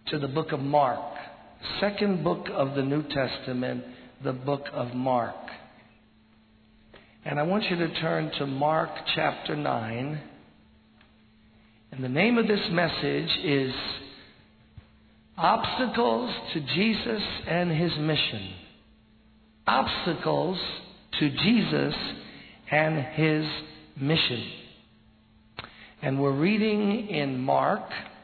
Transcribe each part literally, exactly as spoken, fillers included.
to the book of Mark, second book of the New Testament, the book of Mark. And I want you to turn to Mark chapter nine. And the name of this message is Obstacles to Jesus and His Mission. Obstacles to Jesus and His Mission. And we're reading in Mark,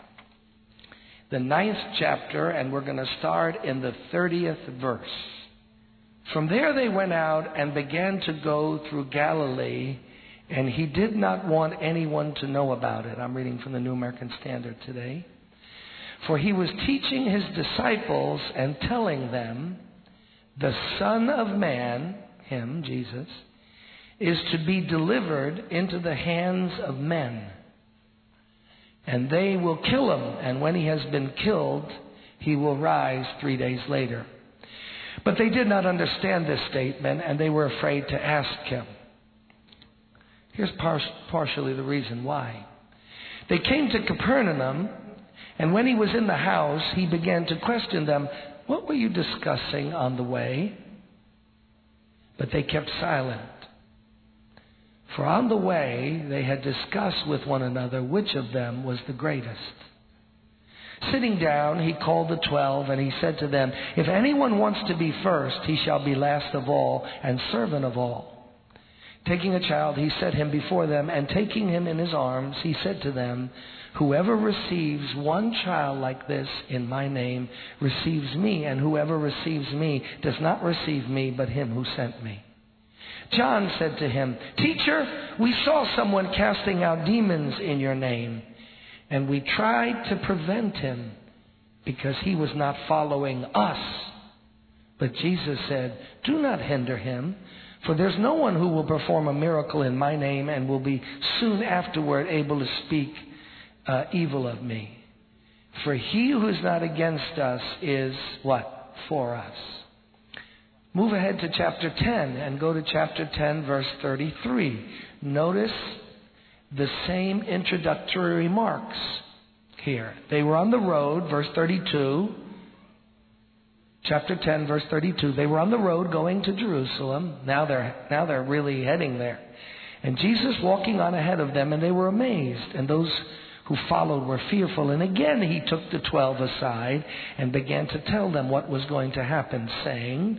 the ninth chapter, and we're going to start in the thirtieth verse. From there they went out and began to go through Galilee, and He did not want anyone to know about it. I'm reading from the New American Standard today. For He was teaching His disciples and telling them, the Son of Man, Him, Jesus, is to be delivered into the hands of men. And they will kill Him, and when He has been killed, He will rise three days later. But they did not understand this statement, and they were afraid to ask Him. Here's par- partially the reason why. They came to Capernaum, and when He was in the house, He began to question them, what were you discussing on the way? But they kept silent. For on the way, they had discussed with one another which of them was the greatest. Sitting down, He called the twelve, and He said to them, if anyone wants to be first, he shall be last of all and servant of all. Taking a child, He set him before them, and taking him in His arms, He said to them, whoever receives one child like this in my name receives me, and whoever receives me does not receive me, but Him who sent me. John said to Him, Teacher, we saw someone casting out demons in your name, and we tried to prevent him because he was not following us. But Jesus said, do not hinder him, for there's no one who will perform a miracle in my name and will be soon afterward able to speak uh, evil of me. For he who is not against us is what? For us. Move ahead to chapter ten and go to chapter ten, verse thirty-three. Notice the same introductory remarks here. They were on the road, verse thirty-two. Chapter ten, verse thirty-two. They were on the road going to Jerusalem. Now they're, now they're really heading there. And Jesus walking on ahead of them, and they were amazed. And those who followed were fearful. And again He took the twelve aside and began to tell them what was going to happen, saying,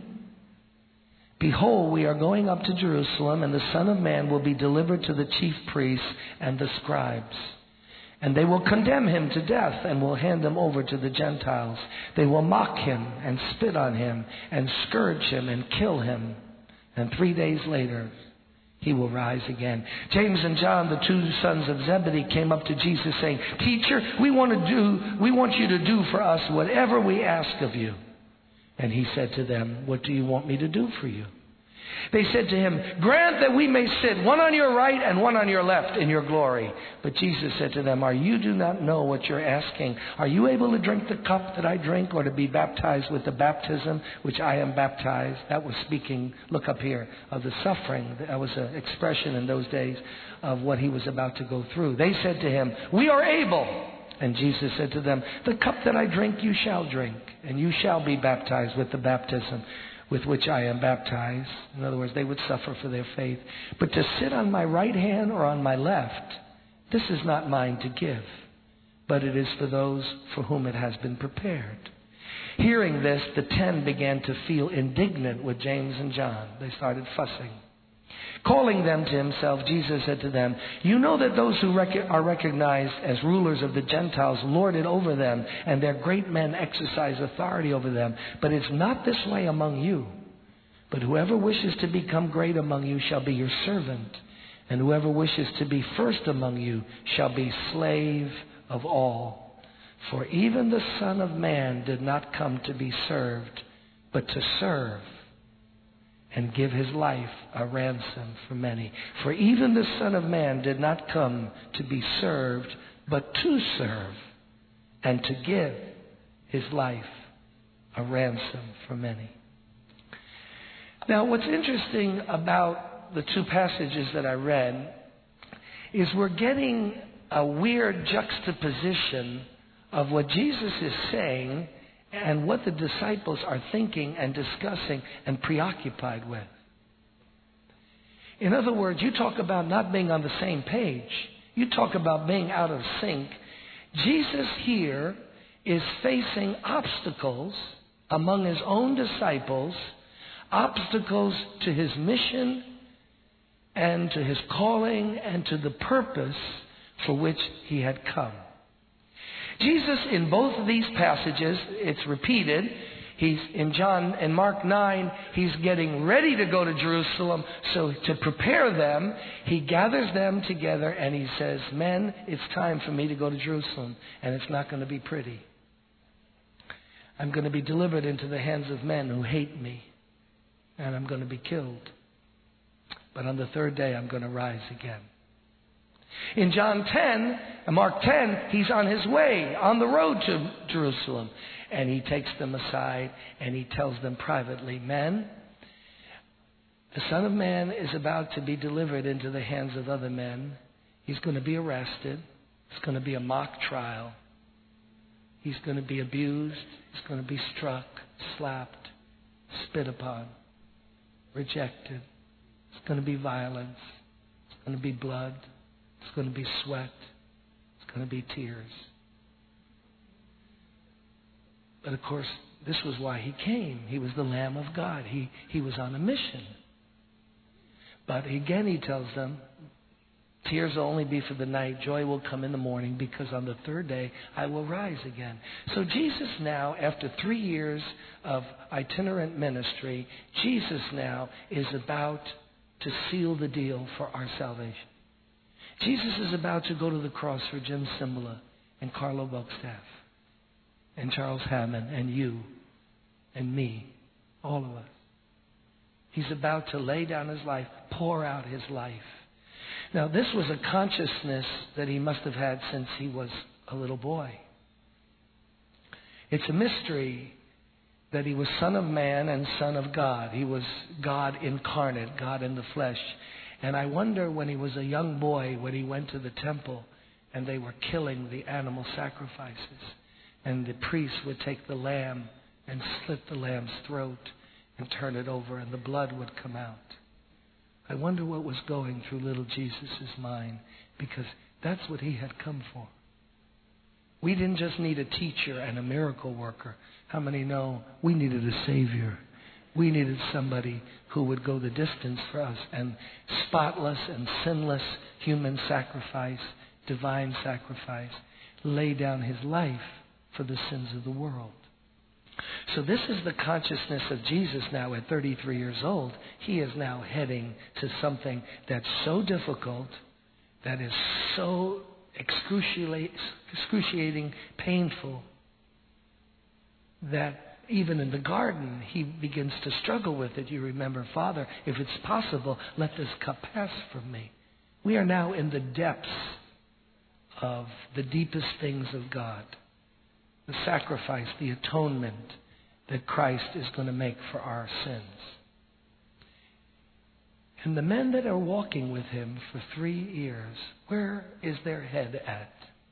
behold, we are going up to Jerusalem, and the Son of Man will be delivered to the chief priests and the scribes. And they will condemn Him to death and will hand Him over to the Gentiles. They will mock Him and spit on Him and scourge Him and kill Him. And three days later, He will rise again. James and John, the two sons of Zebedee, came up to Jesus saying, Teacher, we want to do, we want you to do for us whatever we ask of you. And He said to them, what do you want me to do for you? They said to Him, grant that we may sit one on your right and one on your left in your glory. But Jesus said to them, are you do not know what you're asking? Are you able to drink the cup that I drink, or to be baptized with the baptism which I am baptized? That was speaking, look up here, of the suffering. That was an expression in those days of what He was about to go through. They said to Him, we are able. And Jesus said to them, the cup that I drink you shall drink, and you shall be baptized with the baptism with which I am baptized. In other words, they would suffer for their faith. But to sit on my right hand or on my left, this is not mine to give, but it is for those for whom it has been prepared. Hearing this, the ten began to feel indignant with James and John. They started fussing. Calling them to Himself, Jesus said to them, you know that those who rec- are recognized as rulers of the Gentiles lord it over them, and their great men exercise authority over them. But it's not this way among you. But whoever wishes to become great among you shall be your servant, and whoever wishes to be first among you shall be slave of all. For even the Son of Man did not come to be served, but to serve, and give His life a ransom for many. For even the Son of Man did not come to be served, but to serve, and to give His life a ransom for many. Now, what's interesting about the two passages that I read is we're getting a weird juxtaposition of what Jesus is saying and what the disciples are thinking and discussing and preoccupied with. In other words, you talk about not being on the same page. You talk about being out of sync. Jesus here is facing obstacles among his own disciples, obstacles to his mission and to his calling and to the purpose for which he had come. Jesus, in both of these passages, it's repeated. He's in John and Mark nine, he's getting ready to go to Jerusalem. So to prepare them, he gathers them together and he says, men, it's time for me to go to Jerusalem, and it's not going to be pretty. I'm going to be delivered into the hands of men who hate me, and I'm going to be killed. But on the third day, I'm going to rise again. In John ten, Mark ten, he's on his way, on the road to Jerusalem. And he takes them aside and he tells them privately, men, the Son of Man is about to be delivered into the hands of other men. He's going to be arrested. It's going to be a mock trial. He's going to be abused. He's going to be struck, slapped, spit upon, rejected. It's going to be violence. It's going to be blood. It's going to be sweat. It's going to be tears. But of course, this was why he came. He was the Lamb of God. He, he was on a mission. But again, he tells them, tears will only be for the night. Joy will come in the morning, because on the third day, I will rise again. So Jesus now, after three years of itinerant ministry, Jesus now is about to seal the deal for our salvation. Jesus is about to go to the cross for Jim Cymbala and Carlo Buckstaff and Charles Hammond and you and me, all of us. He's about to lay down his life, pour out his life. Now, this was a consciousness that he must have had since he was a little boy. It's a mystery that he was Son of Man and Son of God. He was God incarnate, God in the flesh. And I wonder, when he was a young boy, when he went to the temple and they were killing the animal sacrifices, and the priest would take the lamb and slit the lamb's throat and turn it over, and the blood would come out. I wonder what was going through little Jesus' mind, because that's what he had come for. We didn't just need a teacher and a miracle worker. How many know we needed a Savior? We needed somebody who would go the distance for us, and spotless and sinless human sacrifice, divine sacrifice, lay down his life for the sins of the world. So this is the consciousness of Jesus now at thirty-three years old. He is now heading to something that's so difficult, that is so excruciating, excruciating painful, that even in the garden, he begins to struggle with it. You remember, Father, if it's possible, let this cup pass from me. We are now in the depths of the deepest things of God. The sacrifice, the atonement that Christ is going to make for our sins. And the men that are walking with him for three years, where is their head at?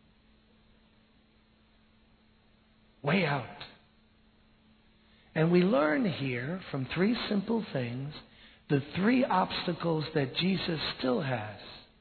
Way out. And we learn here from three simple things the three obstacles that Jesus still has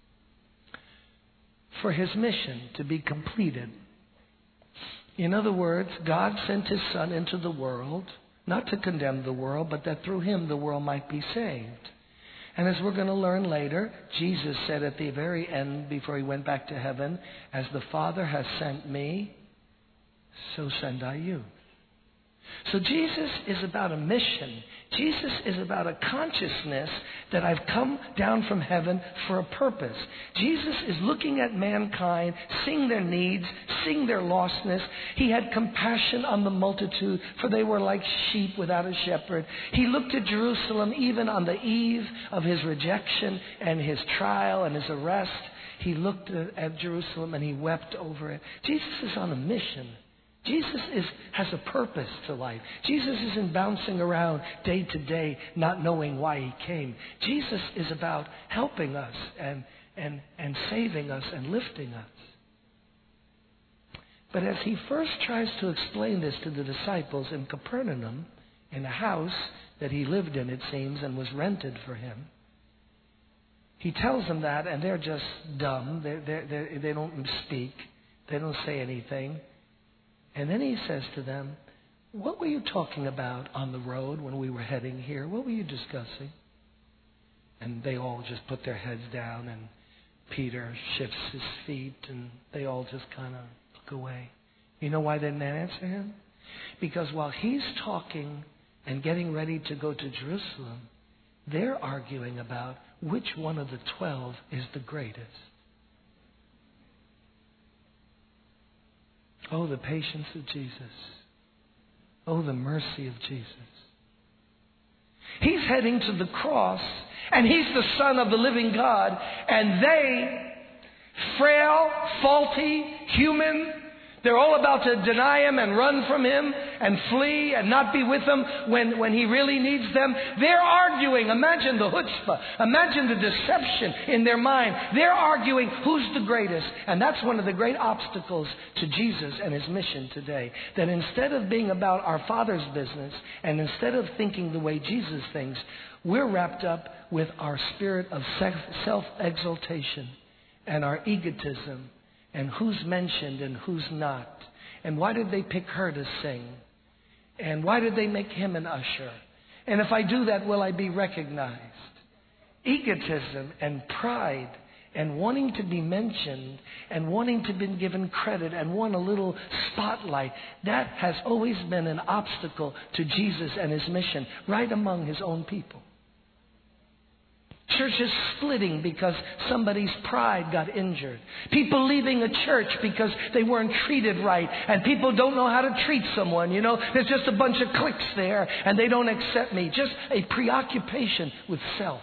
for his mission to be completed. In other words, God sent his Son into the world, not to condemn the world, but that through him the world might be saved. And as we're going to learn later, Jesus said at the very end, before he went back to heaven, as the Father has sent me, so send I you. So Jesus is about a mission. Jesus is about a consciousness that I've come down from heaven for a purpose. Jesus is looking at mankind, seeing their needs, seeing their lostness. He had compassion on the multitude, for they were like sheep without a shepherd. He looked at Jerusalem even on the eve of his rejection and his trial and his arrest. He looked at Jerusalem and he wept over it. Jesus is on a mission. Jesus is, has a purpose to life. Jesus isn't bouncing around day to day not knowing why he came. Jesus is about helping us and, and, and saving us and lifting us. But as he first tries to explain this to the disciples in Capernaum, in a house that he lived in, it seems, and was rented for him, he tells them that, and they're just dumb. They're, they're, they're, they don't speak. They don't say anything. And then he says to them, what were you talking about on the road when we were heading here? What were you discussing? And they all just put their heads down, and Peter shifts his feet, and they all just kind of look away. You know why they didn't answer him? Because while he's talking and getting ready to go to Jerusalem, they're arguing about which one of the twelve is the greatest. Oh, the patience of Jesus. Oh, the mercy of Jesus. He's heading to the cross, and he's the Son of the living God, and they, frail, faulty, human, they're all about to deny him and run from him and flee and not be with him when, when he really needs them. They're arguing. Imagine the chutzpah. Imagine the deception in their mind. They're arguing who's the greatest. And that's one of the great obstacles to Jesus and his mission today. That instead of being about our Father's business and instead of thinking the way Jesus thinks, we're wrapped up with our spirit of self-exaltation and our egotism. And who's mentioned and who's not. And why did they pick her to sing? And why did they make him an usher? And if I do that, will I be recognized? Egotism and pride and wanting to be mentioned and wanting to be given credit and want a little spotlight, that has always been an obstacle to Jesus and his mission, right among his own people. Churches splitting because somebody's pride got injured. People leaving a church because they weren't treated right. And people don't know how to treat someone, you know. There's just a bunch of cliques there and they don't accept me. Just a preoccupation with self.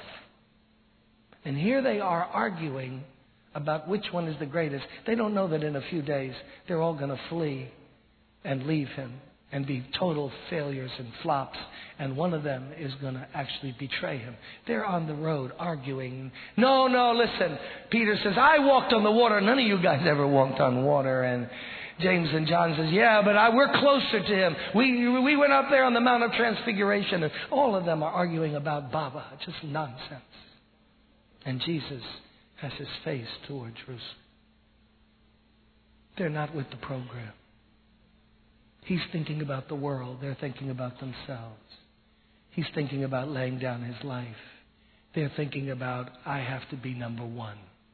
And here they are arguing about which one is the greatest. They don't know that in a few days they're all going to flee and leave him and be total failures and flops. And one of them is going to actually betray him. They're on the road arguing. No, no, listen. Peter says, I walked on the water. None of you guys ever walked on water. And James and John says, yeah, but I, we're closer to him. We, we went up there on the Mount of Transfiguration. And all of them are arguing about Baba. Just nonsense. And Jesus has his face toward Jerusalem. They're not with the program. He's thinking about the world. They're thinking about themselves. He's thinking about laying down his life. They're thinking about, I have to be number one.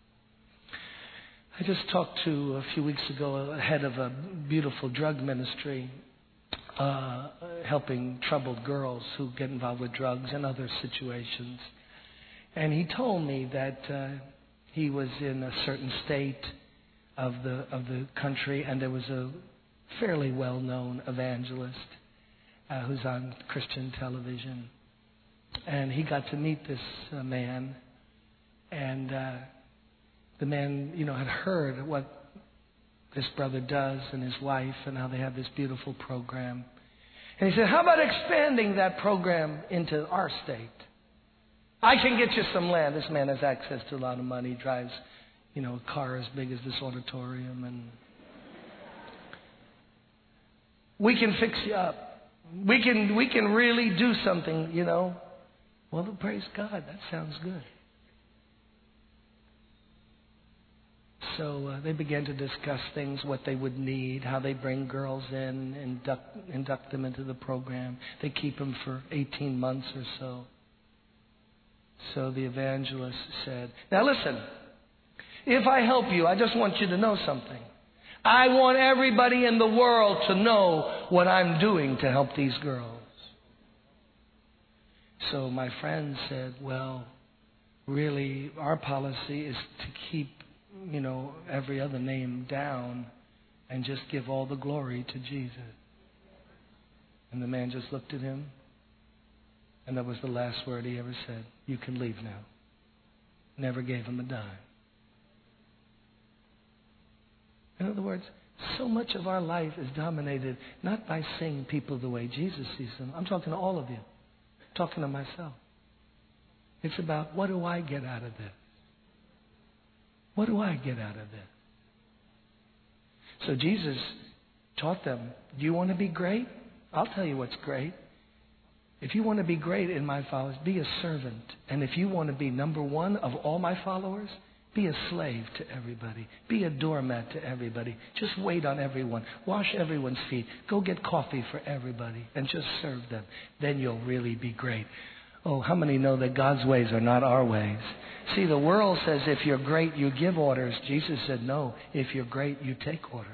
I just talked to, a few weeks ago, a head of a beautiful drug ministry, uh, helping troubled girls who get involved with drugs and other situations. And he told me that uh, he was in a certain state of the of the country, and there was a fairly well-known evangelist uh, who's on Christian television. And he got to meet this uh, man. And uh, the man, you know, had heard what this brother does and his wife and how they have this beautiful program. And he said, how about expanding that program into our state? I can get you some land. This man has access to a lot of money, drives, you know, a car as big as this auditorium, and we can fix you up. We can we can really do something, you know. Well, praise God. That sounds good. So uh, they began to discuss things, what they would need, how they bring girls in, induct, induct them into the program. They keep them for eighteen months or so. So the evangelist said, now listen, if I help you, I just want you to know something. I want everybody in the world to know what I'm doing to help these girls. So my friend said, well, really, our policy is to keep, you know, every other name down and just give all the glory to Jesus. And the man just looked at him, and that was the last word he ever said. You can leave now. Never gave him a dime. In other words, so much of our life is dominated not by seeing people the way Jesus sees them. I'm talking to all of you. I'm talking to myself. It's about, what do I get out of this? What do I get out of this? So Jesus taught them, do you want to be great? I'll tell you what's great. If you want to be great in my followers, be a servant. And if you want to be number one of all my followers, be a slave to everybody. Be a doormat to everybody. Just wait on everyone. Wash everyone's feet. Go get coffee for everybody and just serve them. Then you'll really be great. Oh, how many know that God's ways are not our ways? See, the world says if you're great, you give orders. Jesus said, no, if you're great, you take orders.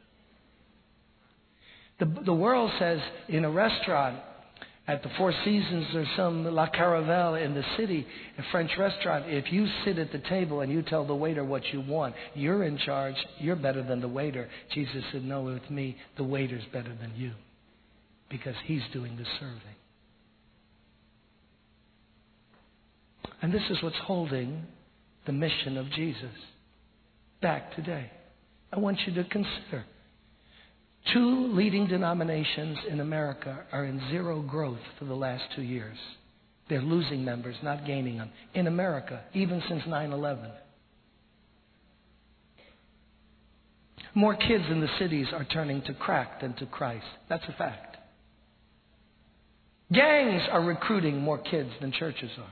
The, the world says in a restaurant, at the Four Seasons or some La Caravelle in the city, a French restaurant, if you sit at the table and you tell the waiter what you want, you're in charge, you're better than the waiter. Jesus said, no, with me, the waiter's better than you because he's doing the serving. And this is what's holding the mission of Jesus back today. I want you to consider. Two leading denominations in America are in zero growth for the last two years. They're losing members, not gaining them. In America, even since nine eleven. More kids in the cities are turning to crack than to Christ. That's a fact. Gangs are recruiting more kids than churches are.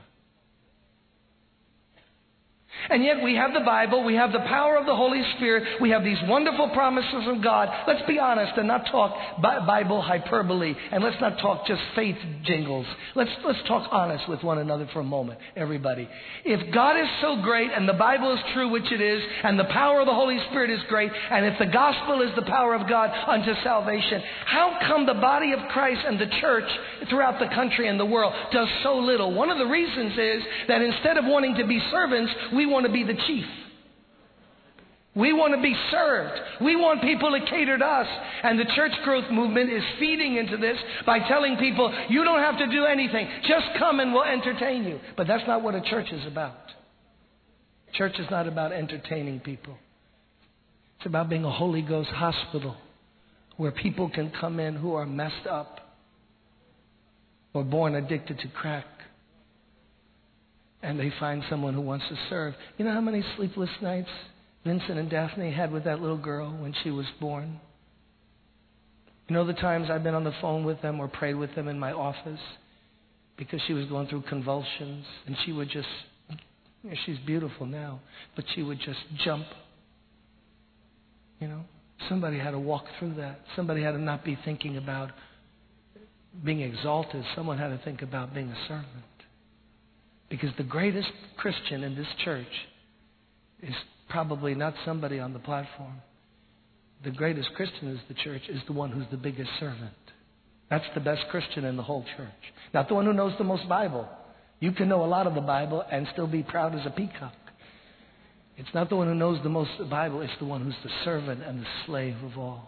And yet we have the Bible, we have the power of the Holy Spirit, we have these wonderful promises of God. Let's be honest and not talk Bible hyperbole, and let's not talk just faith jingles. Let's, let's talk honest with one another for a moment, everybody. If God is so great and the Bible is true, which it is, and the power of the Holy Spirit is great, and if the gospel is the power of God unto salvation, how come the body of Christ and the church throughout the country and the world does so little? One of the reasons is that instead of wanting to be servants, we want to be the chief. We want to be served. We want people to cater to us. And the church growth movement is feeding into this by telling people, you don't have to do anything. Just come and we'll entertain you. But that's not what a church is about. Church is not about entertaining people. It's about being a Holy Ghost hospital where people can come in who are messed up or born addicted to crack. And they find someone who wants to serve. You know how many sleepless nights Vincent and Daphne had with that little girl when she was born? You know the times I've been on the phone with them or prayed with them in my office because she was going through convulsions and she would just, you know, she's beautiful now, but she would just jump. You know, somebody had to walk through that. Somebody had to not be thinking about being exalted. Someone had to think about being a servant. Because the greatest Christian in this church is probably not somebody on the platform. The greatest Christian in the church is the one who's the biggest servant. That's the best Christian in the whole church. Not the one who knows the most Bible. You can know a lot of the Bible and still be proud as a peacock. It's not the one who knows the most Bible. It's the one who's the servant and the slave of all.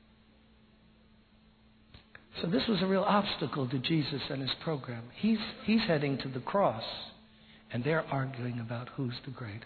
So this was a real obstacle to Jesus and his program. He's, he's heading to the cross, and they're arguing about who's the greatest.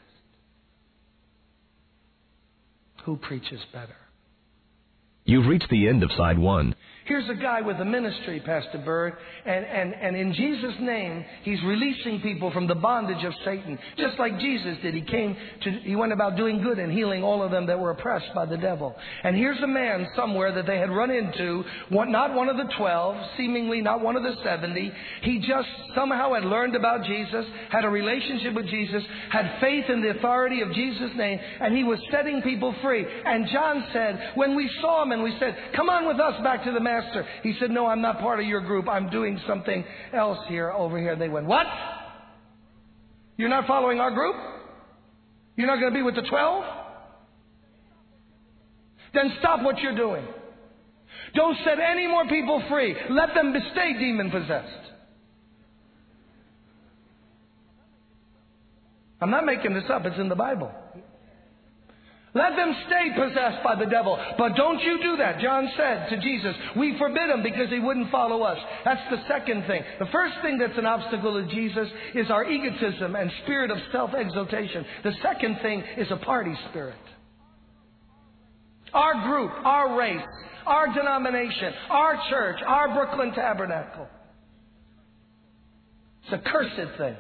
Who preaches better? You've reached the end of side one. Here's a guy with a ministry, Pastor Bird, and, and, and in Jesus' name, he's releasing people from the bondage of Satan, just like Jesus did. He came to, he went about doing good and healing all of them that were oppressed by the devil. And here's a man somewhere that they had run into, one, not one of the twelve, seemingly not one of the seventy. He just somehow had learned about Jesus, had a relationship with Jesus, had faith in the authority of Jesus' name, and he was setting people free. And John said, when we saw him and we said, come on with us back to the Master. He said, no, I'm not part of your group. I'm doing something else here, over here. They went, what? You're not following our group? You're not going to be with the twelve? Then stop what you're doing. Don't set any more people free. Let them stay demon-possessed. I'm not making this up. It's in the Bible. Let them stay possessed by the devil. But don't you do that. John said to Jesus, we forbid him because he wouldn't follow us. That's the second thing. The first thing that's an obstacle to Jesus is our egotism and spirit of self-exaltation. The second thing is a party spirit. Our group, our race, our denomination, our church, our Brooklyn Tabernacle. It's a cursed thing.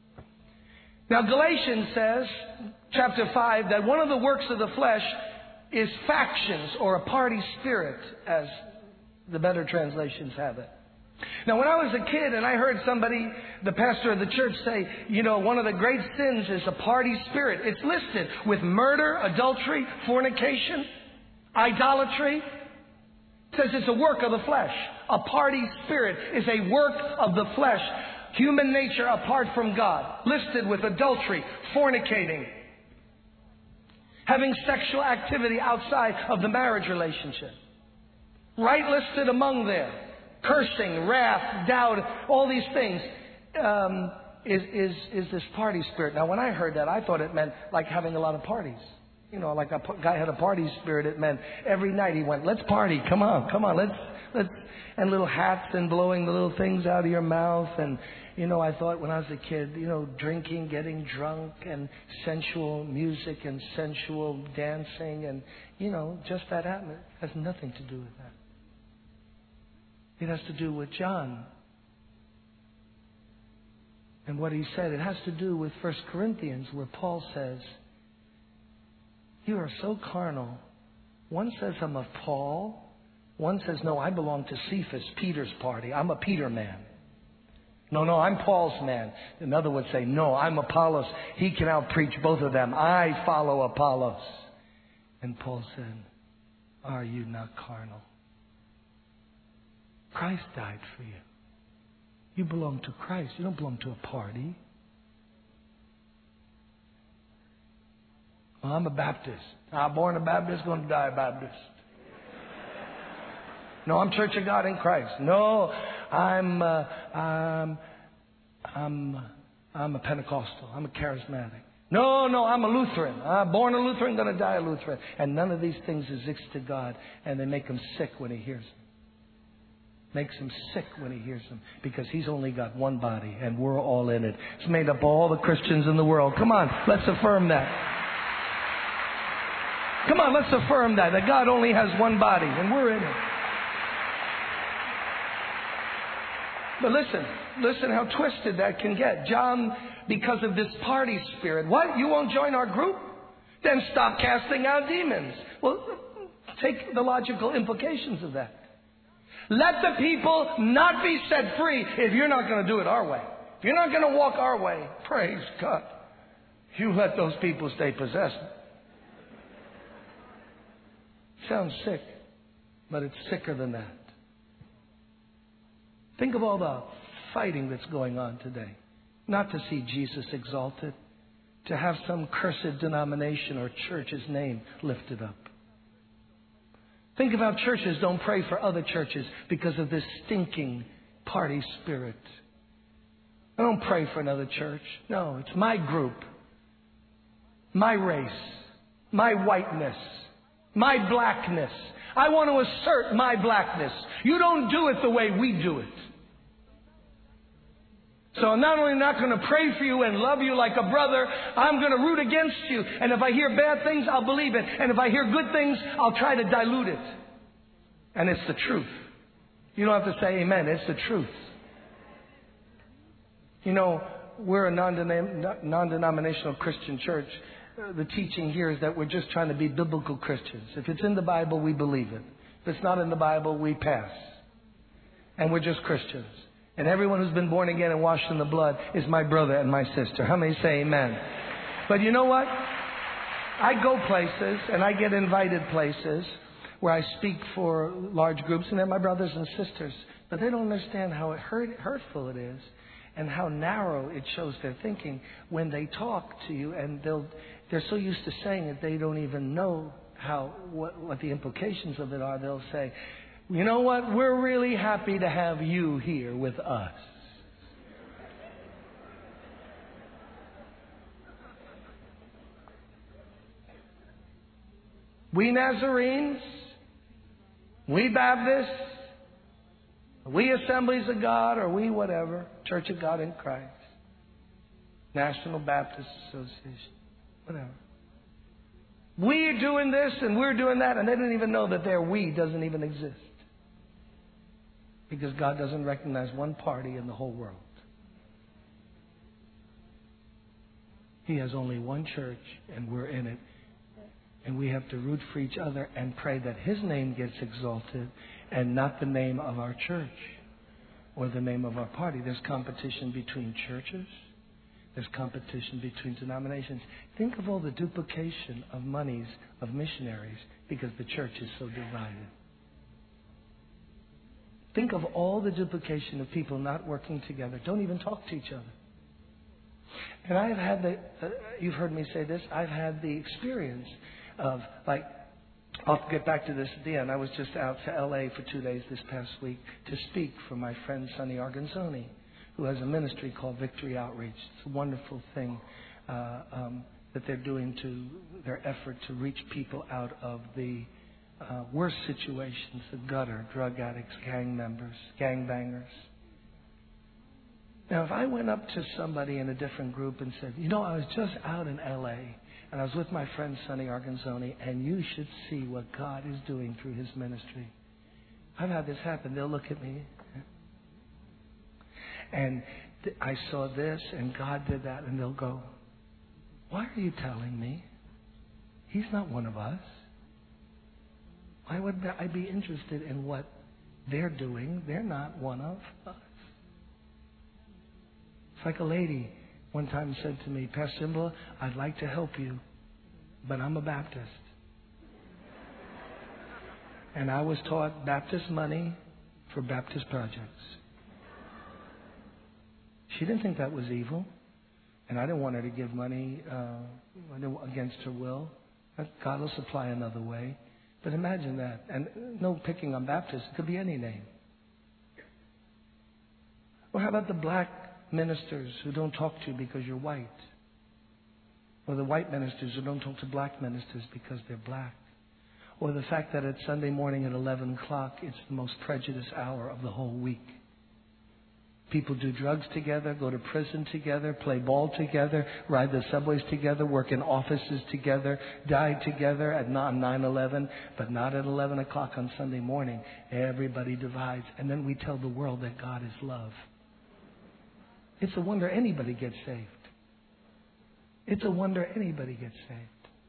Now Galatians says, chapter five, that one of the works of the flesh is factions or a party spirit, as the better translations have it. Now, when I was a kid and I heard somebody, the pastor of the church, say, you know, one of the great sins is a party spirit. It's listed with murder, adultery, fornication, idolatry. It says it's a work of the flesh. A party spirit is a work of the flesh. Human nature apart from God. Listed with adultery, fornicating, having sexual activity outside of the marriage relationship. Right listed among them. Cursing, wrath, doubt, all these things um, is, is, is this party spirit. Now, when I heard that, I thought it meant like having a lot of parties. You know, like a guy had a party spirit. It meant every night he went, let's party. Come on, come on, let's, let's, and little hats and blowing the little things out of your mouth. And, you know, I thought when I was a kid, you know, drinking, getting drunk and sensual music and sensual dancing and, you know, just that atmosphere has nothing to do with that. It has to do with John. And what he said, it has to do with First Corinthians, where Paul says, you are so carnal. One says, I'm of Paul. One says, no, I belong to Cephas, Peter's party. I'm a Peter man. No, no, I'm Paul's man. Another would say, no, I'm Apollos. He can out-preach both of them. I follow Apollos. And Paul said, are you not carnal? Christ died for you. You belong to Christ. You don't belong to a party. Well, I'm a Baptist. I'm born a Baptist, going to die a Baptist. No, I'm Church of God in Christ. No, I'm uh, I'm I'm I'm a Pentecostal. I'm a charismatic. No, no, I'm a Lutheran. I'm born a Lutheran, going to die a Lutheran. And none of these things exist to God, and they make him sick when he hears them. Makes him sick when he hears them, because he's only got one body and we're all in it. It's made up of all the Christians in the world. Come on, let's affirm that. Come on, let's affirm that, that God only has one body and we're in it. But listen, listen how twisted that can get. John, because of this party spirit, what? You won't join our group? Then stop casting out demons. Well, take the logical implications of that. Let the people not be set free if you're not going to do it our way. If you're not going to walk our way, praise God. You let those people stay possessed. Sounds sick, but it's sicker than that. Think of all the fighting that's going on today. Not to see Jesus exalted, to have some cursed denomination or church's name lifted up. Think of how churches don't pray for other churches because of this stinking party spirit. I don't pray for another church. No, it's my group, my race, my whiteness, my blackness. I want to assert my blackness. You don't do it the way we do it. So I'm not only not going to pray for you and love you like a brother, I'm going to root against you. And if I hear bad things, I'll believe it. And if I hear good things, I'll try to dilute it. And it's the truth. You don't have to say amen. It's the truth. You know, we're a non-denominational Christian church. The teaching here is that we're just trying to be biblical Christians. If it's in the Bible, we believe it. If it's not in the Bible, we pass. And we're just Christians. And everyone who's been born again and washed in the blood is my brother and my sister. How many say amen? But you know what? I go places and I get invited places where I speak for large groups, and they're my brothers and sisters. But they don't understand how hurt, hurtful it is and how narrow it shows their thinking when they talk to you, and they'll, they're so used to saying it they don't even know how what, what the implications of it are. They'll say, you know what? We're really happy to have you here with us. We Nazarenes, we Baptists, we Assemblies of God, or we whatever, Church of God in Christ, National Baptist Association, whatever. We're doing this and we're doing that, and they don't even know that their we doesn't even exist. Because God doesn't recognize one party in the whole world. He has only one church, and we're in it. And we have to root for each other and pray that His name gets exalted and not the name of our church or the name of our party. There's competition between churches. There's competition between denominations. Think of all the duplication of monies of missionaries because the church is so divided. Think of all the duplication of people not working together, don't even talk to each other. And I have had the, uh, you've heard me say this, I've had the experience of, like, I'll get back to this at the end. I was just out to L A for two days this past week to speak for my friend Sonny Arganzoni, who has a ministry called Victory Outreach. It's a wonderful thing uh, um, that they're doing to their effort to reach people out of the uh, worst situations, the gutter, drug addicts, gang members, gang bangers. Now, if I went up to somebody in a different group and said, you know, I was just out in L A and I was with my friend Sonny Arganzoni, and you should see what God is doing through his ministry. I've had this happen. They'll look at me. And th- I saw this, and God did that, and they'll go, why are you telling me? He's not one of us. Why would I be interested in what they're doing? They're not one of us. It's like a lady one time said to me, Pastor Imbola, I'd like to help you, but I'm a Baptist. And I was taught Baptist money for Baptist projects. She didn't think that was evil, and I didn't want her to give money uh, against her will. God will supply another way. But imagine that. And no picking on Baptists. It could be any name. Or how about the black ministers who don't talk to you because you're white? Or the white ministers who don't talk to black ministers because they're black? Or the fact that it's Sunday morning at eleven o'clock, it's the most prejudiced hour of the whole week. People do drugs together, go to prison together, play ball together, ride the subways together, work in offices together, die together at nine eleven, but not at eleven o'clock on Sunday morning. Everybody divides. And then we tell the world that God is love. It's a wonder anybody gets saved. It's a wonder anybody gets saved.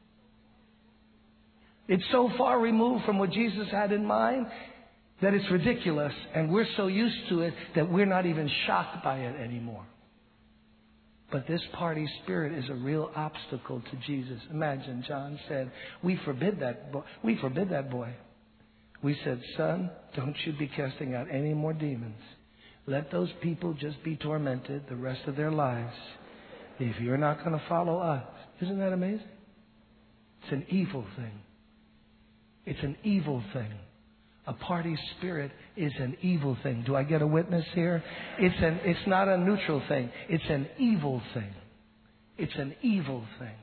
It's so far removed from what Jesus had in mind that it's ridiculous, and we're so used to it that we're not even shocked by it anymore. But this party spirit is a real obstacle to Jesus. Imagine, John said, we forbid that boy. We forbid that boy. We said, son, don't you be casting out any more demons. Let those people just be tormented the rest of their lives if you're not going to follow us. Isn't that amazing? It's an evil thing. It's an evil thing. A party spirit is an evil thing. Do I get a witness here? It's an, it's not a neutral thing. It's an evil thing. It's an evil thing.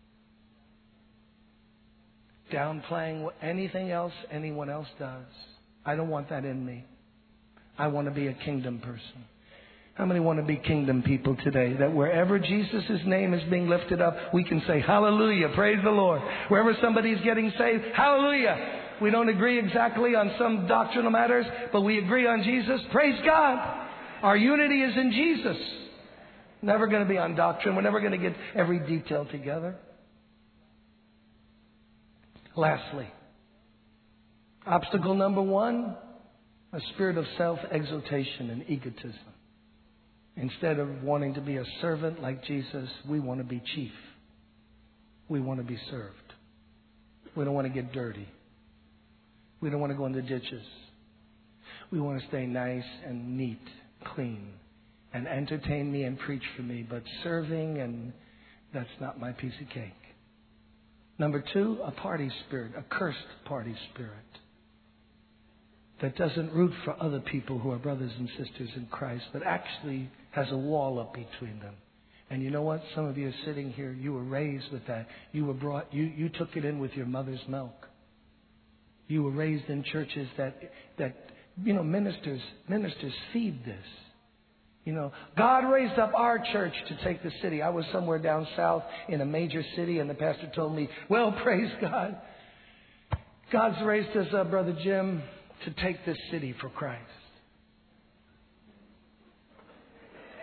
Downplaying anything else anyone else does. I don't want that in me. I want to be a kingdom person. How many want to be kingdom people today? That wherever Jesus' name is being lifted up, we can say, hallelujah, praise the Lord. Wherever somebody's getting saved, hallelujah. We don't agree exactly on some doctrinal matters, but we agree on Jesus. Praise God. Our unity is in Jesus. Never going to be on doctrine. We're never going to get every detail together. Lastly, obstacle number one, a spirit of self-exaltation and egotism. Instead of wanting to be a servant like Jesus, we want to be chief. We want to be served. We don't want to get dirty. We don't want to go in the ditches. We want to stay nice and neat, clean, and entertain me and preach for me. But serving, and that's not my piece of cake. Number two, a party spirit, a cursed party spirit that doesn't root for other people who are brothers and sisters in Christ, but actually has a wall up between them. And you know what? Some of you are sitting here, you were raised with that. You were brought, you, you took it in with your mother's milk. You were raised in churches that, that, you know, ministers, ministers feed this. You know, God raised up our church to take the city. I was somewhere down south in a major city, and the pastor told me, well, praise God. God's raised us up, Brother Jim, to take this city for Christ.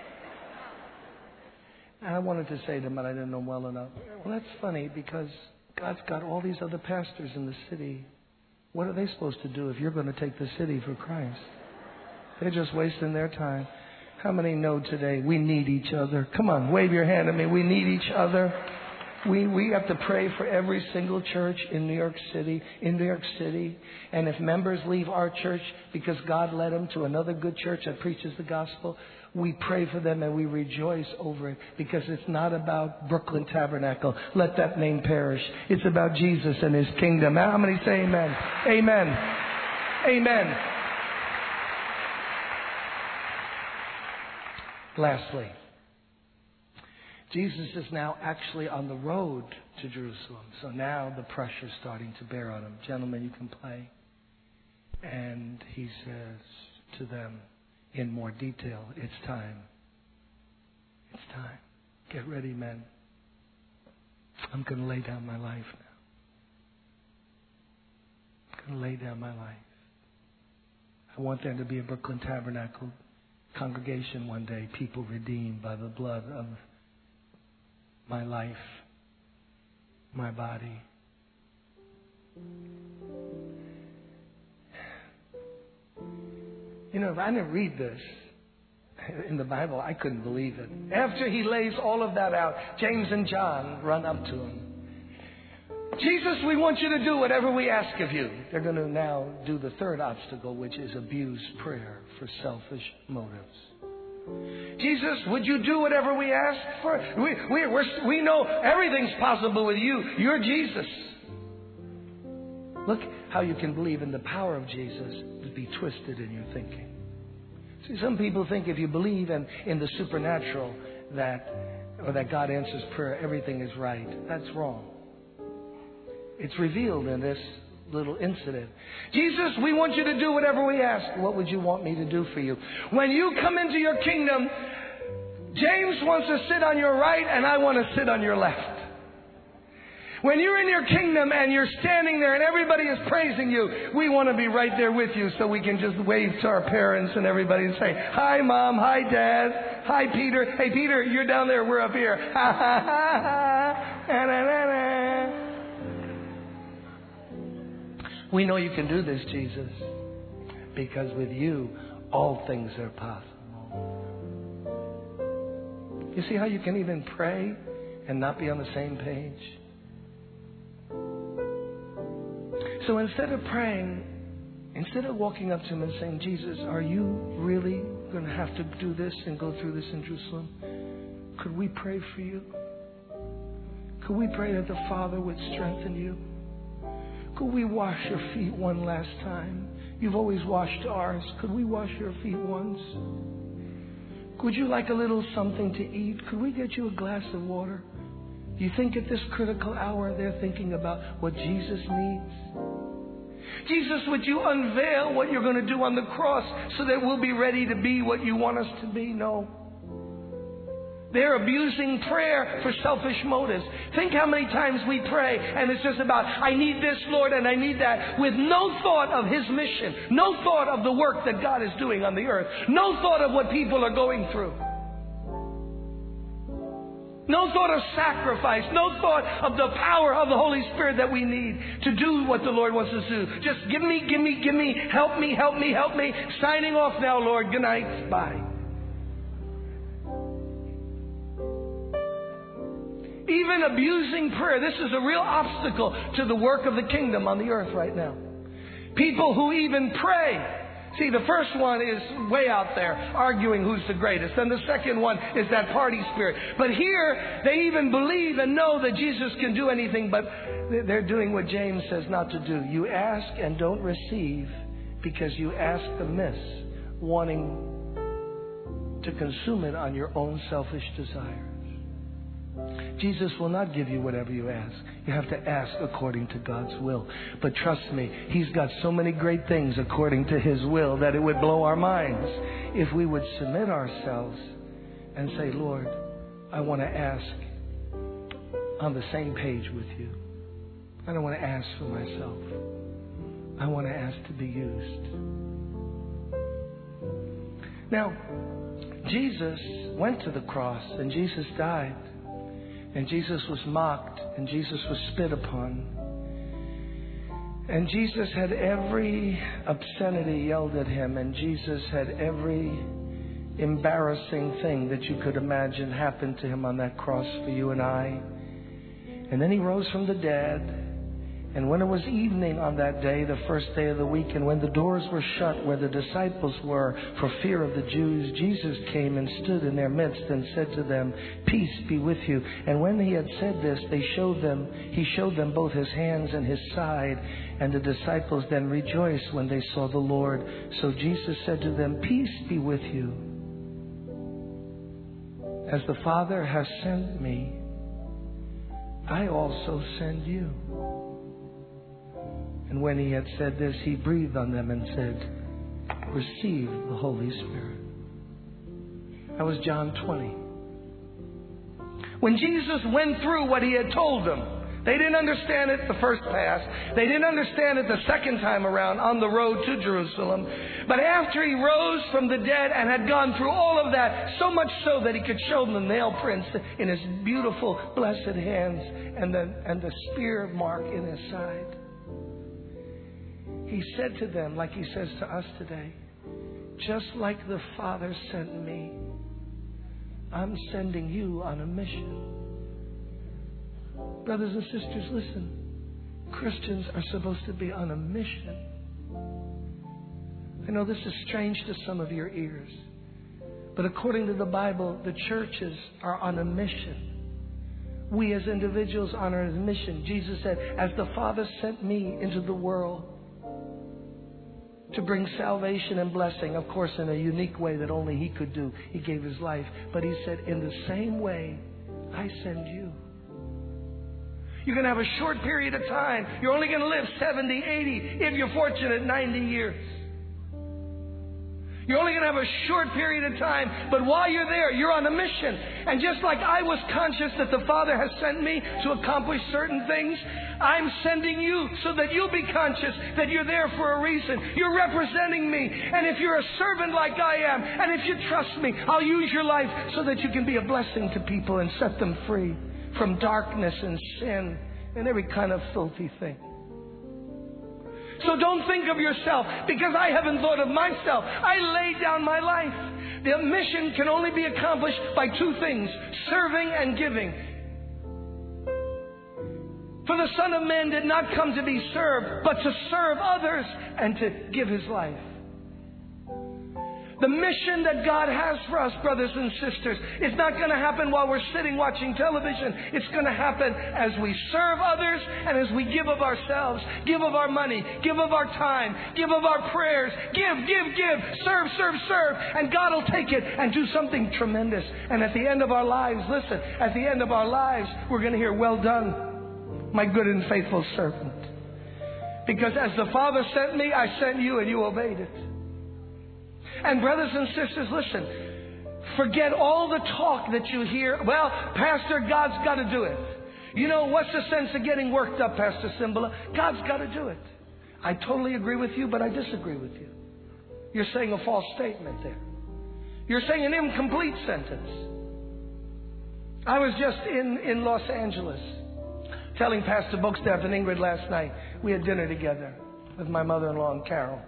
And I wanted to say to him, but I didn't know him well enough. Well, that's funny because God's got all these other pastors in the city. What are they supposed to do if you're going to take the city for Christ? They're just wasting their time. How many know today we need each other? Come on, wave your hand at me. We need each other. We we have to pray for every single church in New York City, in New York City. And if members leave our church because God led them to another good church that preaches the gospel, we pray for them and we rejoice over it, because it's not about Brooklyn Tabernacle. Let that name perish. It's about Jesus and His kingdom. How many say amen? Amen. Amen. Lastly, Jesus is now actually on the road to Jerusalem. So now the pressure's starting to bear on him. Gentlemen, you can play. And he says to them in more detail, it's time. It's time. Get ready, men. I'm going to lay down my life now. I'm going to lay down my life. I want there to be a Brooklyn Tabernacle congregation one day, people redeemed by the blood of my life, my body. You know, if I didn't read this in the Bible, I couldn't believe it. After he lays all of that out, James and John run up to him. Jesus, we want you to do whatever we ask of you. They're going to now do the third obstacle, which is abuse prayer for selfish motives. Jesus, would you do whatever we ask for? We, we, we're, we know everything's possible with you. You're Jesus. Look how you can believe in the power of Jesus to be twisted in your thinking. See, some people think if you believe in, in the supernatural that, or that God answers prayer, everything is right. That's wrong. It's revealed in this little incident. Jesus, we want you to do whatever we ask. What would you want me to do for you? When you come into your kingdom, James wants to sit on your right and I want to sit on your left. When you're in your kingdom and you're standing there and everybody is praising you, we want to be right there with you so we can just wave to our parents and everybody and say, hi, Mom. Hi, Dad. Hi, Peter. Hey, Peter, you're down there. We're up here. Ha, ha, ha, ha. Na, na, na, na. We know you can do this, Jesus, because with you, all things are possible. You see how you can even pray and not be on the same page? So instead of praying, instead of walking up to him and saying, Jesus, are you really going to have to do this and go through this in Jerusalem? Could we pray for you? Could we pray that the Father would strengthen you? Could we wash your feet one last time? You've always washed ours. Could we wash your feet once? Would you like a little something to eat? Could we get you a glass of water? Do you think at this critical hour they're thinking about what Jesus needs? Jesus, would you unveil what you're going to do on the cross so that we'll be ready to be what you want us to be? No. They're abusing prayer for selfish motives. Think how many times we pray and it's just about, I need this, Lord, and I need that, with no thought of His mission, no thought of the work that God is doing on the earth, no thought of what people are going through. No thought of sacrifice. No thought of the power of the Holy Spirit that we need to do what the Lord wants us to do. Just give me, give me, give me, help me, help me, help me. Signing off now, Lord. Good night. Bye. Even abusing prayer. This is a real obstacle to the work of the kingdom on the earth right now. People who even pray. See, the first one is way out there, arguing who's the greatest. And the second one is that party spirit. But here, they even believe and know that Jesus can do anything, but they're doing what James says not to do. You ask and don't receive because you ask amiss, wanting to consume it on your own selfish desires. Jesus will not give you whatever you ask. You have to ask according to God's will. But trust me, He's got so many great things according to His will that it would blow our minds if we would submit ourselves and say, Lord, I want to ask on the same page with you. I don't want to ask for myself. I want to ask to be used. Now, Jesus went to the cross and Jesus died. And Jesus was mocked, and Jesus was spit upon. And Jesus had every obscenity yelled at him, and Jesus had every embarrassing thing that you could imagine happened to him on that cross for you and I. And then he rose from the dead. And when it was evening on that day, the first day of the week, and when the doors were shut where the disciples were for fear of the Jews, Jesus came and stood in their midst and said to them, "Peace be with you." And when he had said this, they showed them, he showed them both his hands and his side. And the disciples then rejoiced when they saw the Lord. So Jesus said to them, "Peace be with you. As the Father has sent me, I also send you." And when he had said this, he breathed on them and said, "Receive the Holy Spirit." That was John twenty. When Jesus went through what he had told them, they didn't understand it the first pass. They didn't understand it the second time around on the road to Jerusalem. But after he rose from the dead and had gone through all of that, so much so that he could show them the nail prints in his beautiful, blessed hands and the, and the spear mark in his side, he said to them, like he says to us today, "Just like the Father sent me, I'm sending you on a mission." Brothers and sisters, listen. Christians are supposed to be on a mission. I know this is strange to some of your ears, but according to the Bible, the churches are on a mission. We as individuals are on a mission. Jesus said, "As the Father sent me into the world to bring salvation and blessing," of course in a unique way that only he could do. He gave his life. But he said, "In the same way, I send you." You're going to have a short period of time. You're only going to live seventy, eighty, if you're fortunate, ninety years. You're only going to have a short period of time, but while you're there, you're on a mission. And just like I was conscious that the Father has sent me to accomplish certain things, I'm sending you so that you'll be conscious that you're there for a reason. You're representing me. And if you're a servant like I am, and if you trust me, I'll use your life so that you can be a blessing to people and set them free from darkness and sin and every kind of filthy thing. So don't think of yourself, because I haven't thought of myself. I laid down my life. The mission can only be accomplished by two things: serving and giving. For the Son of Man did not come to be served, but to serve others and to give his life. The mission that God has for us, brothers and sisters, is not going to happen while we're sitting watching television. It's going to happen as we serve others and as we give of ourselves, give of our money, give of our time, give of our prayers. Give, give, give, serve, serve, serve. And God will take it and do something tremendous. And at the end of our lives, listen, at the end of our lives, we're going to hear, "Well done, my good and faithful servant." Because as the Father sent me, I sent you, and you obeyed it. And brothers and sisters, listen, forget all the talk that you hear. "Well, Pastor, God's got to do it." You know, what's the sense of getting worked up, Pastor Cimbala? God's got to do it. I totally agree with you, but I disagree with you. You're saying a false statement there. You're saying an incomplete sentence. I was just in, in Los Angeles telling Pastor Bookstaff and Ingrid last night. We had dinner together with my mother-in-law and Carol.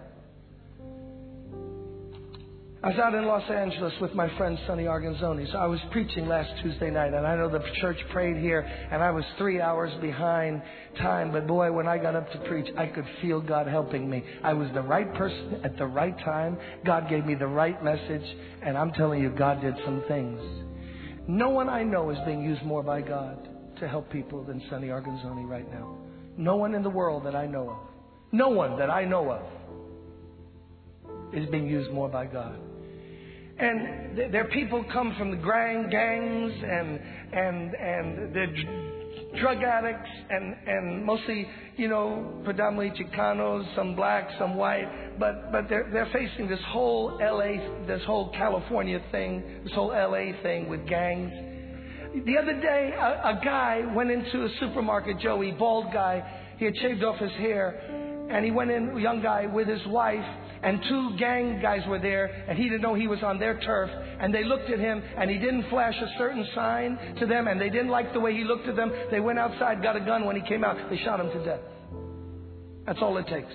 I was out in Los Angeles with my friend Sonny Arganzoni. So I was preaching last Tuesday night, and I know the church prayed here, and I was three hours behind time. But boy, when I got up to preach, I could feel God helping me. I was the right person at the right time. God gave me the right message, and I'm telling you, God did some things. No one I know is being used more by God to help people than Sonny Arganzoni right now. No one in the world that I know of, no one that I know of, is being used more by God. And th- their people come from the gang, gangs and and and the dr- drug addicts and, and mostly, you know, predominantly Chicanos, some black, some white, but but they're they're facing this whole L A, this whole California thing, this whole L A thing with gangs. The other day, a, a guy went into a supermarket, Joey, bald guy. He had shaved off his hair, and he went in, a young guy, with his wife. and two gang guys were there, and he didn't know he was on their turf, and they looked at him, and he didn't flash a certain sign to them, and they didn't like the way he looked at them. They went outside, got a gun. When he came out, they shot him to death. That's all it takes.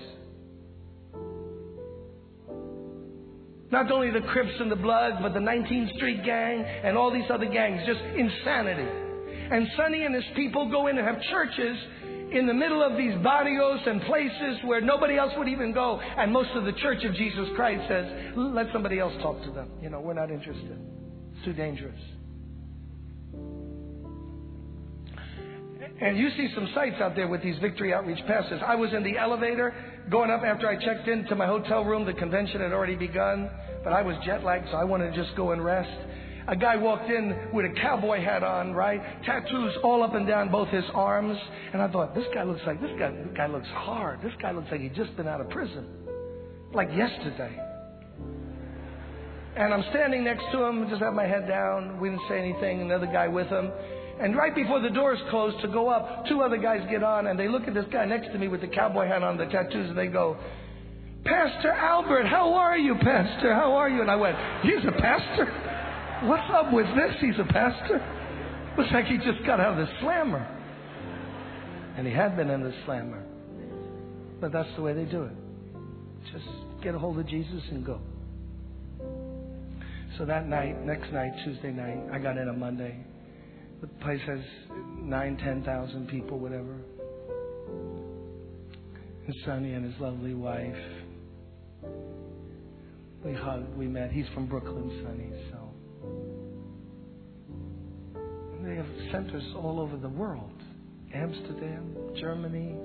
Not only the Crips and the Bloods, but the nineteenth Street Gang and all these other gangs. Just insanity. And Sonny and his people go in and have churches in the middle of these barrios and places where nobody else would even go. And most of the Church of Jesus Christ says, let somebody else talk to them. You know, we're not interested. It's too dangerous. And you see some sights out there with these Victory Outreach pastors. I was in the elevator going up after I checked into my hotel room. The convention had already begun, but I was jet lagged, so I wanted to just go and rest. A guy walked in with a cowboy hat on, right? Tattoos all up and down both his arms. And I thought, this guy looks like, this guy, this guy looks hard. This guy looks like he'd just been out of prison. Like yesterday. And I'm standing next to him, just have my head down. We didn't say anything. Another guy with him. And right before the doors closed to go up, two other guys get on, and they look at this guy next to me with the cowboy hat on, the tattoos, and they go, Pastor Albert, how are you, Pastor? How are you? And I went, he's a pastor? What's up with this? He's a pastor? Looks like he just got out of the slammer. And he had been in the slammer. But that's the way they do it. Just get a hold of Jesus and go. So that night, next night, Tuesday night, I got in on Monday. The place has nine, ten thousand people, whatever. And Sonny and his lovely wife. We hugged, we met. He's from Brooklyn, Sonny, so. And they have centers all over the world. Amsterdam, Germany,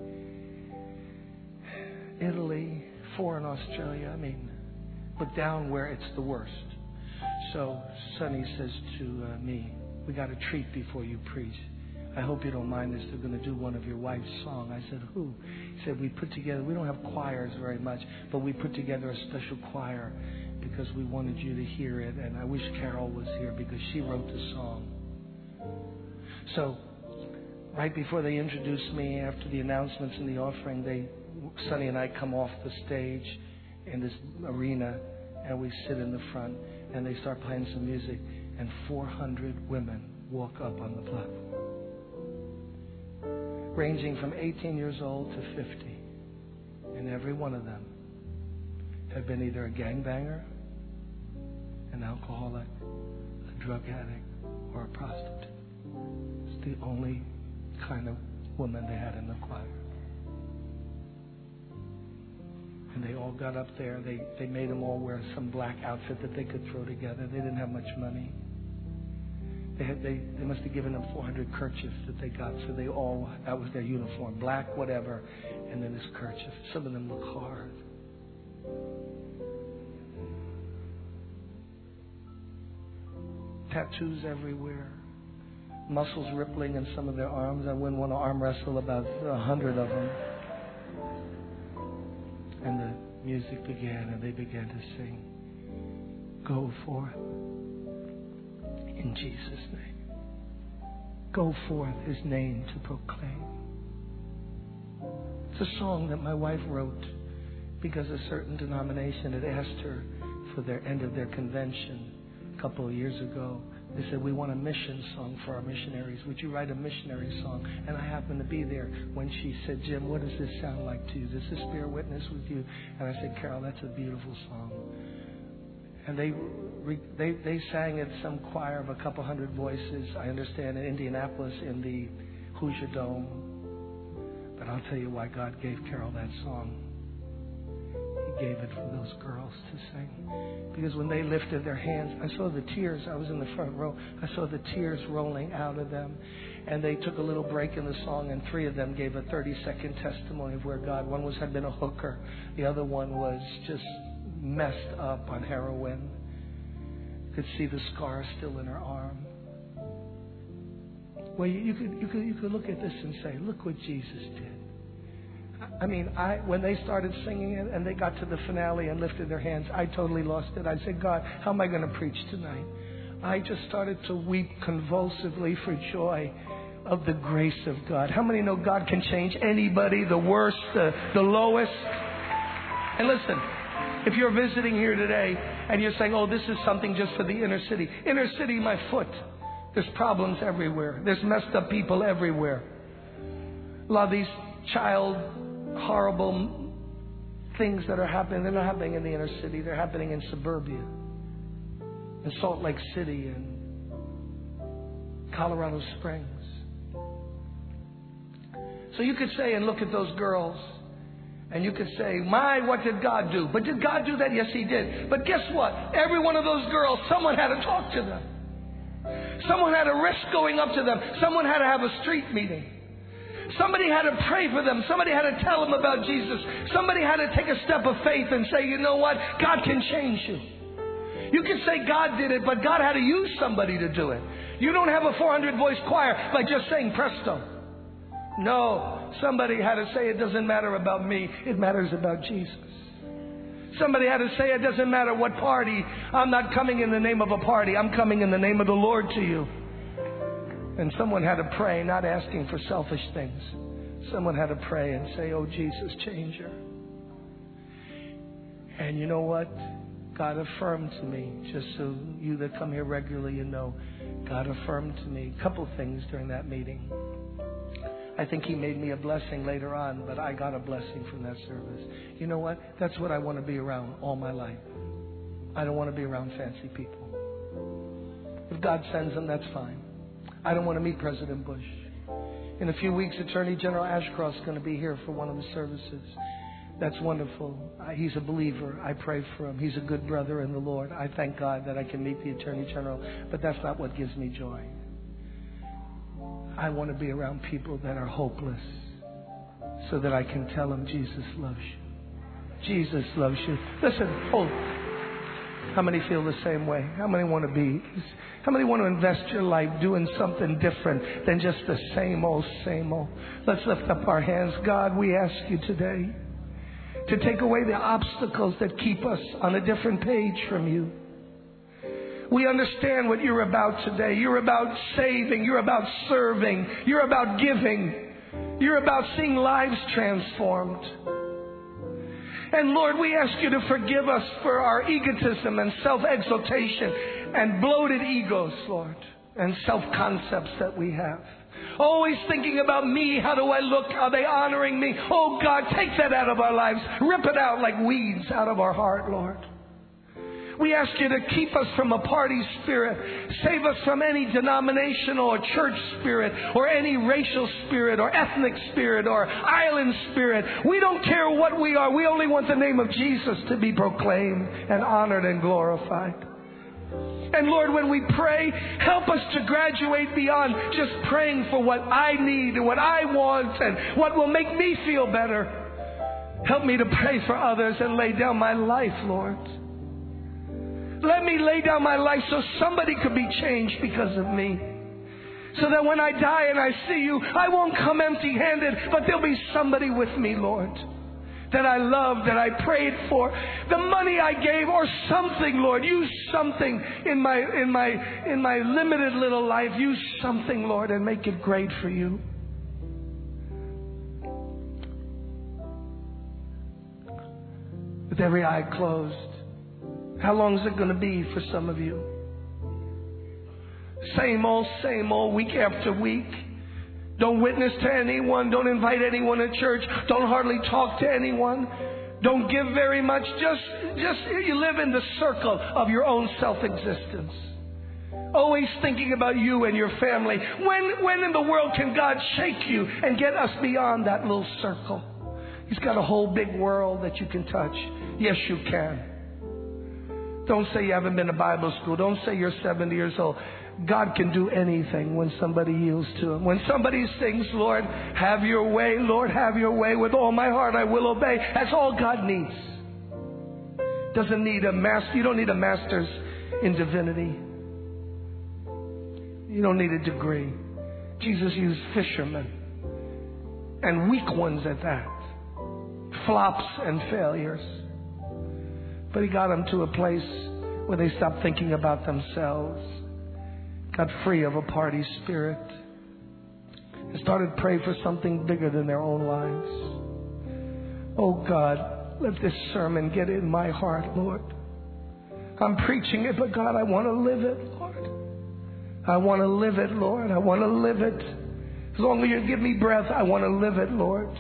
Italy, four in Australia. I mean, but down where it's the worst. So Sonny says to uh, me, we got a treat before you preach. I hope you don't mind this. They're going to do one of your wife's songs. I said, who? He said, we put together, we don't have choirs very much, but we put together a special choir because we wanted you to hear it. And I wish Carol was here because she wrote the song. So right before they introduced me, after the announcements and the offering, they, Sonny and I come off the stage in this arena, and we sit in the front, and they start playing some music. And four hundred women walk up on the platform, ranging from eighteen years old to fifty. And every one of them had been either a gangbanger, an alcoholic, a drug addict, or a prostitute. It's the only kind of woman they had in the choir. And they all got up there. They, they made them all wear some black outfit that they could throw together. They didn't have much money. They, had, they, they must have given them four hundred kerchiefs that they got, so they all, that was their uniform, black, whatever, and then this kerchief. Some of them look hard. Tattoos everywhere, muscles rippling in some of their arms. I wouldn't want to arm wrestle about a hundred of them. And the music began, and they began to sing, go forth. In Jesus' name. Go forth his name to proclaim. It's a song that my wife wrote because a certain denomination had asked her for their end of their convention a couple of years ago. They said, we want a mission song for our missionaries. Would you write a missionary song? And I happened to be there when she said, Jim, what does this sound like to you? Does this bear witness with you? And I said, Carol, that's a beautiful song. And they they they sang at some choir of a couple hundred voices, I understand, in Indianapolis in the Hoosier Dome. But I'll tell you why God gave Carol that song. He gave it for those girls to sing. Because when they lifted their hands, I saw the tears. I was in the front row. I saw the tears rolling out of them. And they took a little break in the song, and three of them gave a thirty-second testimony of where God, one was had been a hooker. The other one was just messed up on heroin. Could see the scar still in her arm. Well, you, you could you could you could look at this and say, look what Jesus did. I mean, I when they started singing it and they got to the finale and lifted their hands, I totally lost it. I said, God, how am I going to preach tonight? I just started to weep convulsively for joy of the grace of God. How many know God can change anybody, the worst, the, the lowest? And listen, If you're visiting here today and you're saying, oh, this is something just for the inner city. Inner city, my foot. There's problems everywhere. There's messed up people everywhere. A lot of these child horrible things that are happening, they're not happening in the inner city. They're happening in suburbia, in Salt Lake City and Colorado Springs. So you could say and look at those girls and you could say, my, what did God do? But did God do that? Yes, He did. But guess what? Every one of those girls, someone had to talk to them. Someone had to risk going up to them. Someone had to have a street meeting. Somebody had to pray for them. Somebody had to tell them about Jesus. Somebody had to take a step of faith and say, you know what? God can change you. You can say God did it, but God had to use somebody to do it. You don't have a four hundred voice choir by just saying presto. No, somebody had to say it doesn't matter about me. It matters about Jesus. Somebody had to say it doesn't matter what party. I'm not coming in the name of a party. I'm coming in the name of the Lord to you. And someone had to pray, not asking for selfish things. Someone had to pray and say, oh, Jesus, change her. And you know what? God affirmed to me, just so you that come here regularly, you know, God affirmed to me a couple things during that meeting. I think He made me a blessing later on, but I got a blessing from that service. You know what? That's what I want to be around all my life. I don't want to be around fancy people. If God sends them, that's fine. I don't want to meet President Bush. In a few weeks, Attorney General Ashcroft's going to be here for one of the services. That's wonderful. He's a believer. I pray for him. He's a good brother in the Lord. I thank God that I can meet the Attorney General, but that's not what gives me joy. I want to be around people that are hopeless so that I can tell them Jesus loves you. Jesus loves you. Listen, hold. How many feel the same way? How many want to be? How many want to invest your life doing something different than just the same old, same old? Let's lift up our hands. God, we ask you today to take away the obstacles that keep us on a different page from you. We understand what you're about today. You're about saving. You're about serving. You're about giving. You're about seeing lives transformed. And Lord, we ask you to forgive us for our egotism and self-exaltation and bloated egos, Lord, and self-concepts that we have. Always thinking about me. How do I look? Are they honoring me? Oh God, take that out of our lives. Rip it out like weeds out of our heart, Lord. We ask you to keep us from a party spirit. Save us from any denominational or church spirit or any racial spirit or ethnic spirit or island spirit. We don't care what we are. We only want the name of Jesus to be proclaimed and honored and glorified. And Lord, when we pray, help us to graduate beyond just praying for what I need and what I want and what will make me feel better. Help me to pray for others and lay down my life, Lord. Let me lay down my life so somebody could be changed because of me. So that when I die and I see you, I won't come empty-handed, but there'll be somebody with me, Lord, that I love, that I prayed for. The money I gave or something, Lord. Use something in my, in my, in my limited little life. Use something, Lord, and make it great for you. With every eye closed. How long is it going to be for some of you? Same old, same old, week after week. Don't witness to anyone. Don't invite anyone to church. Don't hardly talk to anyone. Don't give very much. Just, just you live in the circle of your own self-existence. Always thinking about you and your family. When, when in the world can God shake you and get us beyond that little circle? He's got a whole big world that you can touch. Yes, you can. Don't say you haven't been to Bible school. Don't say you're seventy years old. God can do anything when somebody yields to Him. When somebody sings, Lord, have your way, Lord, have your way. With all my heart I will obey. That's all God needs. Doesn't need a master. You don't need a master's in divinity. You don't need a degree. Jesus used fishermen, and weak ones at that. Flops and failures. But He got them to a place where they stopped thinking about themselves, got free of a party spirit, and started praying for something bigger than their own lives. Oh God, let this sermon get in my heart, Lord. I'm preaching it, but God, I want to live it, Lord. I want to live it, Lord. I want to live it. As long as you give me breath, I want to live it, Lord.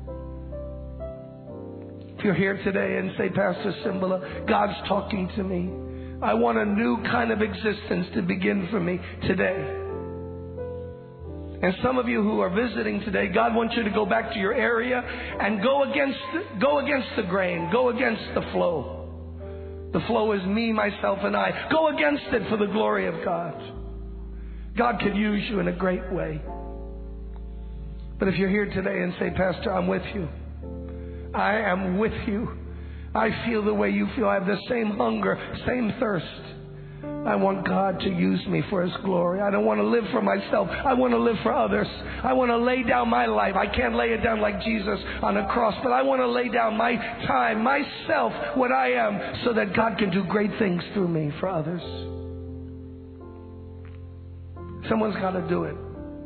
If you're here today and say, Pastor Cymbala, God's talking to me. I want a new kind of existence to begin for me today. And some of you who are visiting today, God wants you to go back to your area and go against, go against the grain. Go against the flow. The flow is me, myself, and I. Go against it for the glory of God. God could use you in a great way. But if you're here today and say, Pastor, I'm with you. I am with you. I feel the way you feel. I have the same hunger, same thirst. I want God to use me for His glory. I don't want to live for myself. I want to live for others. I want to lay down my life. I can't lay it down like Jesus on a cross, but I want to lay down my time, myself, what I am, so that God can do great things through me for others. Someone's got to do it.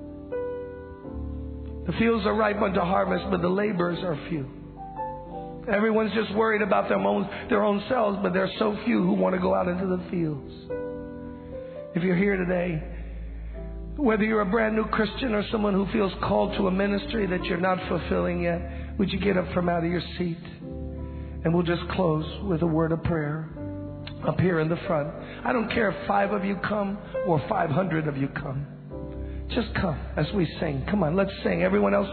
The fields are ripe unto harvest, but the laborers are few. Everyone's just worried about their own, their own selves, but there are so few who want to go out into the fields. If you're here today, whether you're a brand new Christian or someone who feels called to a ministry that you're not fulfilling yet, would you get up from out of your seat? And we'll just close with a word of prayer up here in the front. I don't care if five of you come or five hundred of you come. Just come as we sing. Come on, let's sing. Everyone else